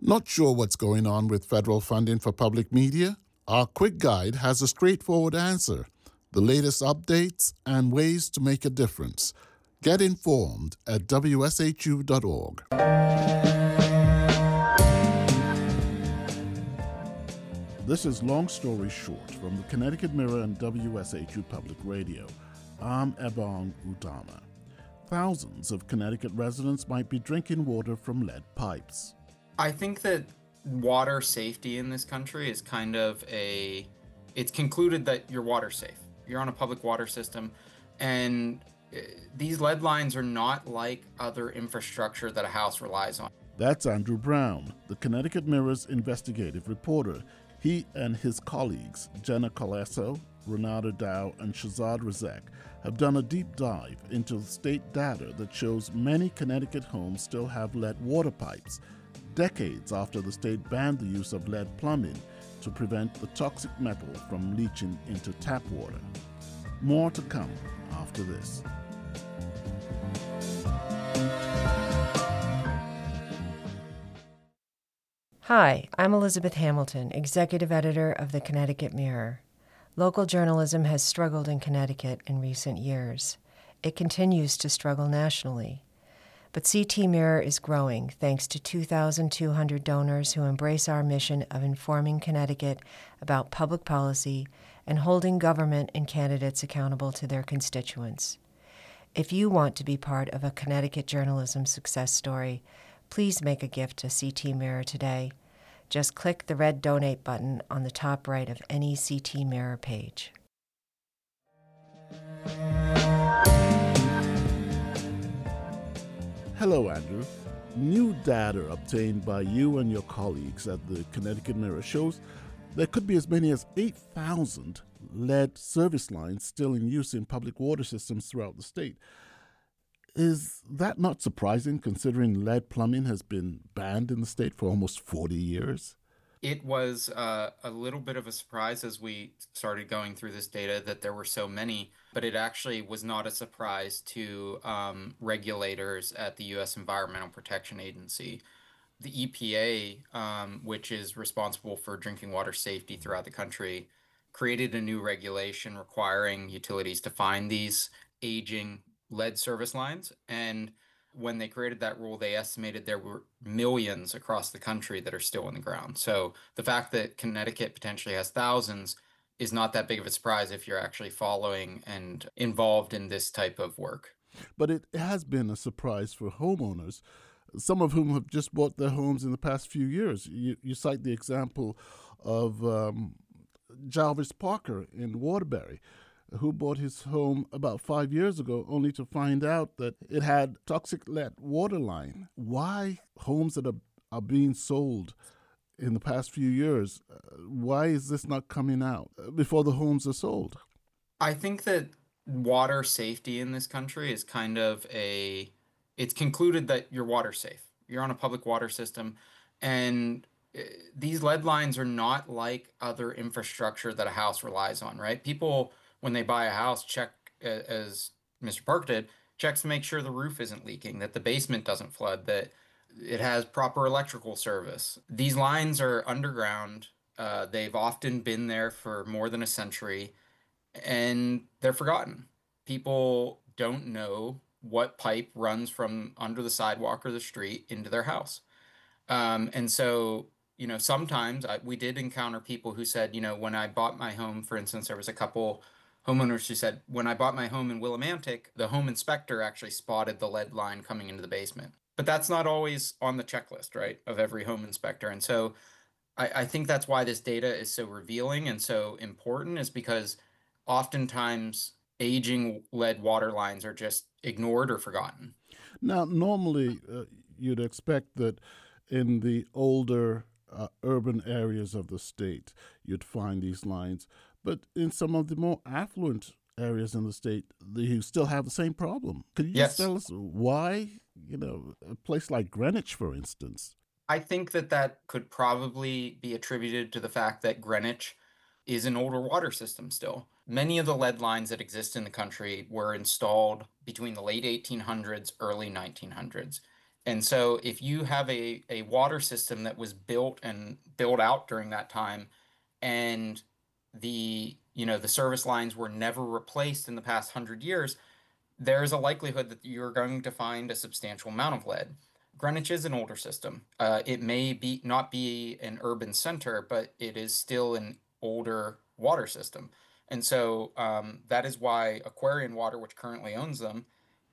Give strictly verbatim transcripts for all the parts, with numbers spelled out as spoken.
Not sure what's going on with federal funding for public media? Our quick guide has a straightforward answer, the latest updates, and ways to make a difference. Get informed at W S H U dot org. This is Long Story Short from the Connecticut Mirror and W S H U Public Radio. I'm Ebong Udama. Thousands of Connecticut residents might be drinking water from lead pipes. I think that water safety in this country is kind of a, it's concluded that you're water safe. You're on a public water system, and these lead lines are not like other infrastructure that a house relies on. That's Andrew Brown, the Connecticut Mirror's investigative reporter. He and his colleagues, Jenna Colesso, Renata Dow, and Shazad Razek, have done a deep dive into the state data that shows many Connecticut homes still have lead water pipes, decades after the state banned the use of lead plumbing to prevent the toxic metal from leaching into tap water. More to come after this. Hi, I'm Elizabeth Hamilton, Executive Editor of the Connecticut Mirror. Local journalism has struggled in Connecticut in recent years. It continues to struggle nationally. But C T Mirror is growing thanks to two thousand two hundred donors who embrace our mission of informing Connecticut about public policy and holding government and candidates accountable to their constituents. If you want to be part of a Connecticut journalism success story, please make a gift to C T Mirror today. Just click the red donate button on the top right of any C T Mirror page. Hello, Andrew. New data obtained by you and your colleagues at the Connecticut Mirror shows there could be as many as eight thousand lead service lines still in use in public water systems throughout the state. Is that not surprising, considering lead plumbing has been banned in the state for almost forty years? It was uh, a little bit of a surprise as we started going through this data that there were so many, but it actually was not a surprise to um, regulators at the U S Environmental Protection Agency. The E P A, um, which is responsible for drinking water safety throughout the country, created a new regulation requiring utilities to find these aging lead service lines. And when they created that rule, they estimated there were millions across the country that are still in the ground. So the fact that Connecticut potentially has thousands is not that big of a surprise if you're actually following and involved in this type of work. But it has been a surprise for homeowners, some of whom have just bought their homes in the past few years. You, you cite the example of um, Jarvis Parker in Waterbury, who bought his home about five years ago only to find out that it had toxic lead water line. Why homes that are, are being sold in the past few years, uh, why is this not coming out before the homes are sold? I think that water safety in this country is kind of a, it's concluded that you're water safe. You're on a public water system, and uh, these lead lines are not like other infrastructure that a house relies on, right? People, when they buy a house, check, as Mister Park did, checks to make sure the roof isn't leaking, that the basement doesn't flood, that it has proper electrical service. These lines are underground. Uh, they've often been there for more than a century, and they're forgotten. People don't know what pipe runs from under the sidewalk or the street into their house. Um, and so, you know, sometimes I, we did encounter people who said, you know, when I bought my home, for instance, there was a couple homeowners who said, when I bought my home in Willimantic, the home inspector actually spotted the lead line coming into the basement. But that's not always on the checklist, right, of every home inspector. And so I, I think that's why this data is so revealing and so important, is because oftentimes aging lead water lines are just ignored or forgotten. Now, normally uh, you'd expect that in the older uh, urban areas of the state, you'd find these lines. But in some of the more affluent areas in the state, you still have the same problem. Could you Yes. just tell us why, you know, a place like Greenwich, for instance? I think that that could probably be attributed to the fact that Greenwich is an older water system still. Many of the lead lines that exist in the country were installed between the late eighteen hundreds, early nineteen hundreds. And so if you have a, a water system that was built and built out during that time, and the you know the service lines were never replaced in the past hundred years, there's a likelihood that you're going to find a substantial amount of lead. Greenwich is an older system. Uh, it may be not be an urban center, but it is still an older water system. And so um, that is why Aquarian Water, which currently owns them,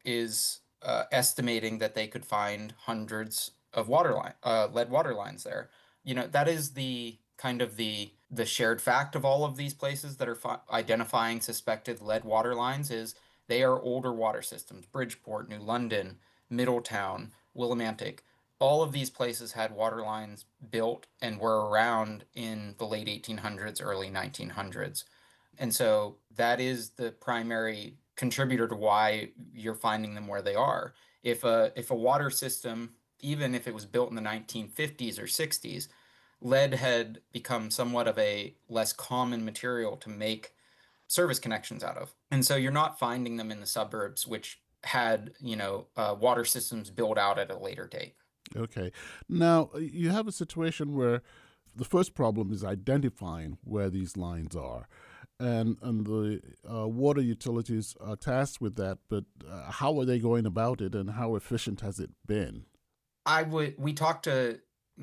is uh, estimating that they could find hundreds of water line, uh, lead water lines there. You know, that is the kind of the the shared fact of all of these places that are fi- identifying suspected lead water lines is they are older water systems. Bridgeport, New London, Middletown, Willimantic. All of these places had water lines built and were around in the late eighteen hundreds, early nineteen hundreds. And so that is the primary contributor to why you're finding them where they are. If a if a water system, even if it was built in the nineteen fifties or sixties, lead had become somewhat of a less common material to make service connections out of. And so you're not finding them in the suburbs, which had, you know, uh, water systems built out at a later date. Okay. Now, you have a situation where the first problem is identifying where these lines are. And, and the uh, water utilities are tasked with that, but uh, how are they going about it and how efficient has it been? I would, we talked to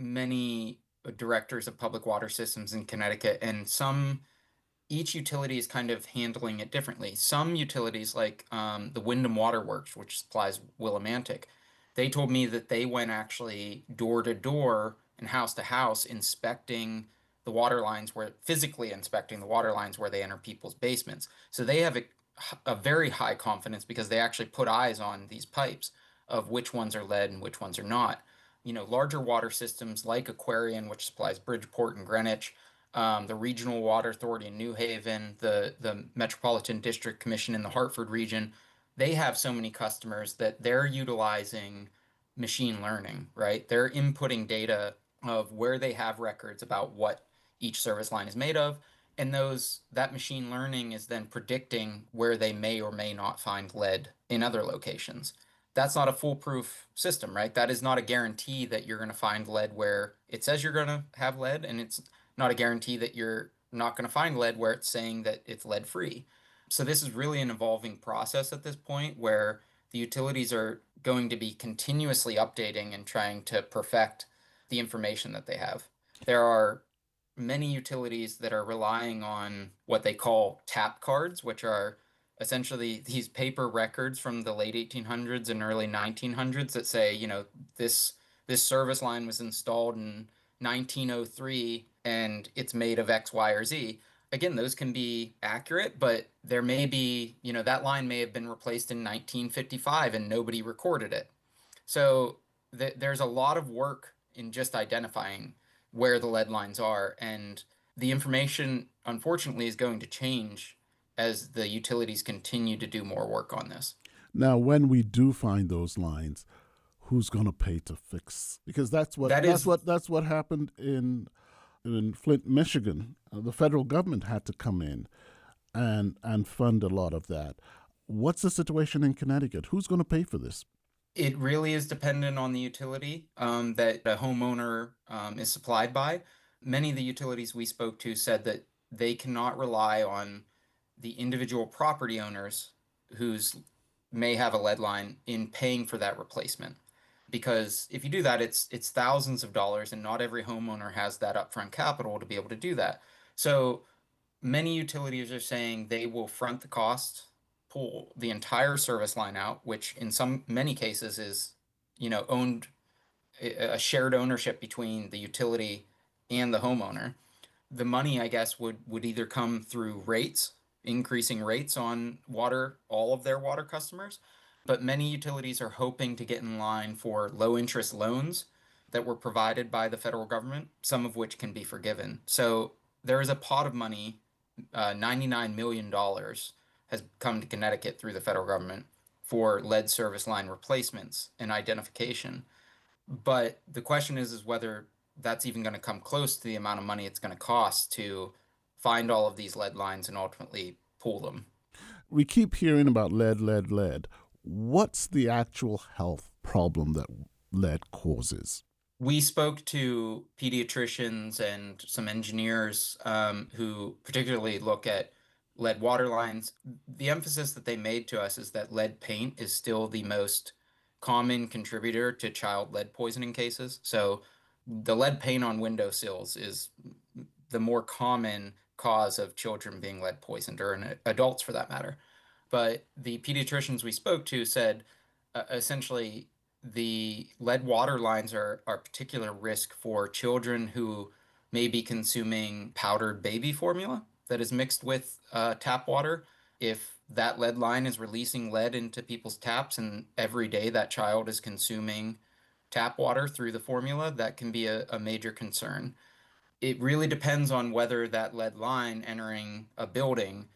many directors of public water systems in Connecticut, and some each utility is kind of handling it differently. Some utilities, like um, the Windham Water Works, which supplies Willimantic, they told me that they went actually door to door and house to house inspecting the water lines, where physically inspecting the water lines where they enter people's basements. So they have a, a very high confidence because they actually put eyes on these pipes of which ones are lead and which ones are not. You know, larger water systems like Aquarian, which supplies Bridgeport and Greenwich, um, the Regional Water Authority in New Haven, the, the Metropolitan District Commission in the Hartford region, they have so many customers that they're utilizing machine learning, right? They're inputting data of where they have records about what each service line is made of, and those that machine learning is then predicting where they may or may not find lead in other locations. That's not a foolproof system, right? That is not a guarantee that you're going to find lead where it says you're going to have lead, and it's not a guarantee that you're not going to find lead where it's saying that it's lead free. So this is really an evolving process at this point where the utilities are going to be continuously updating and trying to perfect the information that they have. There are many utilities that are relying on what they call tap cards, which are essentially these paper records from the late eighteen hundreds and early nineteen hundreds that say, you know, this this service line was installed in nineteen oh three and it's made of X, Y, or Z. Again, those can be accurate, but there may be, you know, that line may have been replaced in nineteen fifty-five and nobody recorded it. So th- there's a lot of work in just identifying where the lead lines are, and the information, unfortunately, is going to change as the utilities continue to do more work on this. Now, when we do find those lines, who's going to pay to fix? Because that's what That that's is, what that's what happened in in Flint, Michigan. Uh, the federal government had to come in and and fund a lot of that. What's the situation in Connecticut? Who's going to pay for this? it really is dependent on the utility um, that a homeowner um, is supplied by. Many of the utilities we spoke to said that they cannot rely on the individual property owners whose may have a lead line in paying for that replacement. Because if you do that, it's it's thousands of dollars, and not every homeowner has that upfront capital to be able to do that. So many utilities are saying they will front the cost, pull the entire service line out, which in some many cases is, you know, owned a shared ownership between the utility and the homeowner. The money, I guess, would would either come through rates, increasing rates on water, all of their water customers, but many utilities are hoping to get in line for low interest loans that were provided by the federal government, some of which can be forgiven. So there is a pot of money, uh, ninety-nine million dollars has come to Connecticut through the federal government for lead service line replacements and identification. But the question is, is whether that's even going to come close to the amount of money it's going to cost to find all of these lead lines and ultimately pull them. We keep hearing about lead, lead, lead. What's the actual health problem that lead causes? We spoke to pediatricians and some engineers um, who particularly look at lead water lines. The emphasis that they made to us is that lead paint is still the most common contributor to child lead poisoning cases. So the lead paint on windowsills is the more common cause of children being lead poisoned, or in adults for that matter. But the pediatricians we spoke to said uh, essentially the lead water lines are, are a particular risk for children who may be consuming powdered baby formula that is mixed with uh, tap water. If that lead line is releasing lead into people's taps and every day that child is consuming tap water through the formula, that can be a, a major concern. It really depends on whether that lead line entering a building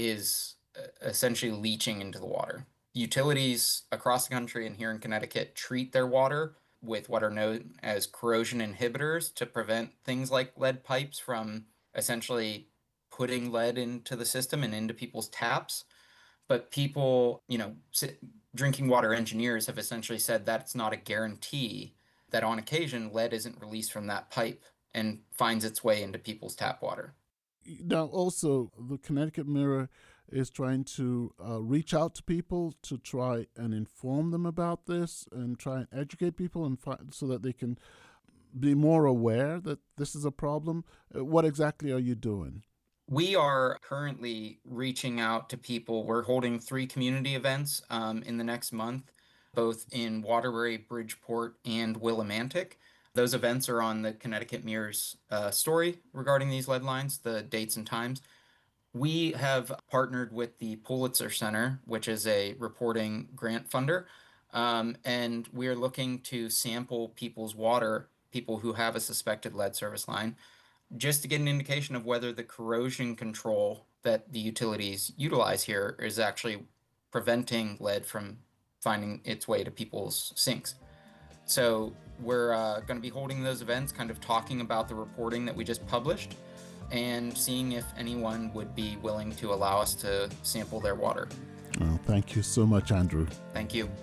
is essentially leaching into the water. Utilities across the country and here in Connecticut treat their water with what are known as corrosion inhibitors to prevent things like lead pipes from essentially putting lead into the system and into people's taps. But people, you know, drinking water engineers have essentially said that it's not a guarantee that on occasion lead isn't released from that pipe and finds its way into people's tap water. Now, also, the Connecticut Mirror is trying to uh, reach out to people to try and inform them about this and try and educate people and fi- so that they can be more aware that this is a problem. Uh, what exactly are you doing? We are currently reaching out to people. We're holding three community events um, in the next month, both in Waterbury, Bridgeport, and Willimantic. Those events are on the Connecticut Mirror's uh, story regarding these lead lines, the dates and times. We have partnered with the Pulitzer Center, which is a reporting grant funder, um, and we're looking to sample people's water, people who have a suspected lead service line, just to get an indication of whether the corrosion control that the utilities utilize here is actually preventing lead from finding its way to people's sinks. So we're uh, going to be holding those events, kind of talking about the reporting that we just published and seeing if anyone would be willing to allow us to sample their water. Well, thank you so much, Andrew. Thank you.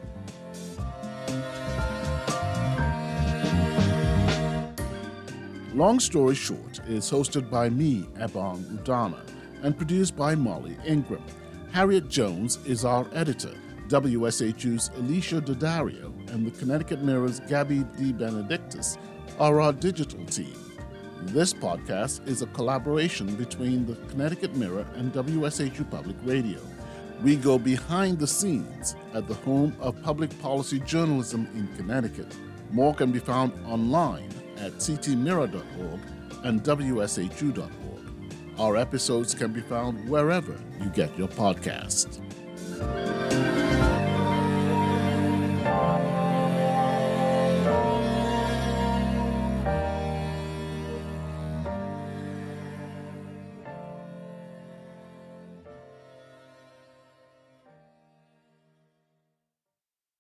Long Story Short is hosted by me, Ebon Udana, and produced by Molly Ingram. Harriet Jones is our editor. W S H U's Alicia Daddario and the Connecticut Mirror's Gabby DeBenedictis are our digital team. This podcast is a collaboration between the Connecticut Mirror and W S H U Public Radio. We go behind the scenes at the home of public policy journalism in Connecticut. More can be found online at c t mirror dot org and w s h u dot org. Our episodes can be found wherever you get your podcasts.